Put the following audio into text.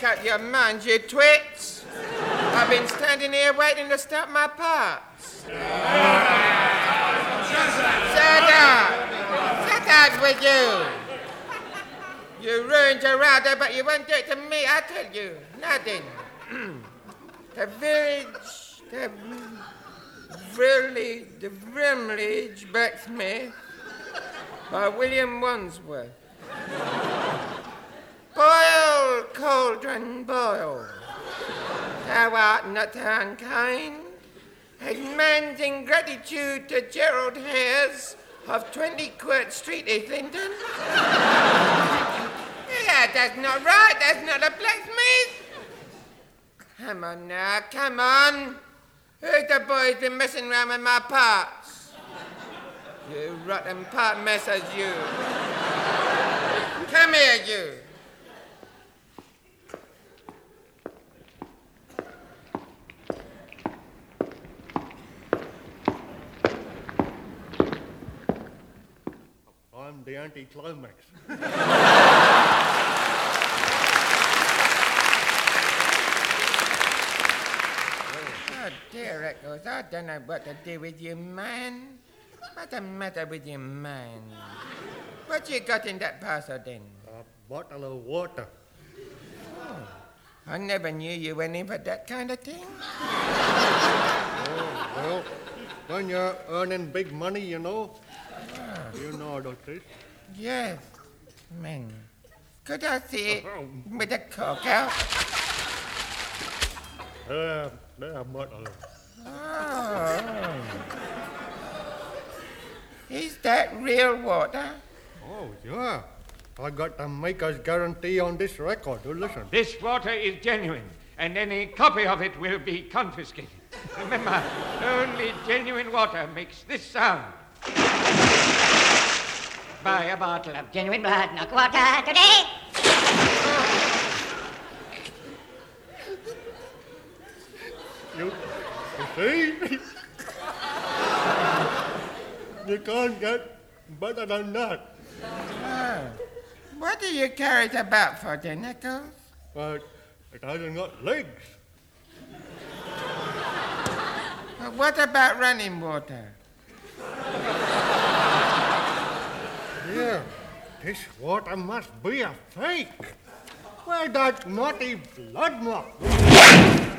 make up your mind, you twits. I've been standing here waiting to start my parts. Shut up! Shut up with you! You ruined your router, but you won't do it to me, I tell you. Nothing. The Vrimlage Blacksmith by William Wandsworth. Boil, cauldron, boil. Thou art not unkind. And man's ingratitude to Gerald Hares of 20 Quirt Street, Islington. Yeah, that's not right. That's not a blacksmith. Come on now, come on. Who's the boy's been messing around with my parts? You rotten part messers, you. Come here, you. I'm the anti-climax. Oh, dear Eccles, I don't know what to do with you, man. What's the matter with you, man? What you got in that parcel, then? A bottle of water. Oh, I never knew you went in for that kind of thing. Oh, well, when you're earning big money, you know. You know about this. Yes, man. Could I see it with the cork out? There, bottle. Oh. Is that real water? Oh, yeah. I got the maker's guarantee on this record. Oh, listen. This water is genuine, and any copy of it will be confiscated. Remember, only genuine water makes this sound. Buy a bottle of genuine blood knock water today. You see? You can't get better than that. Oh. What do you carry it about for, then, Eccles? But it hasn't got legs. What about running water? Yeah, this water must be a fake. Where that naughty blood mark?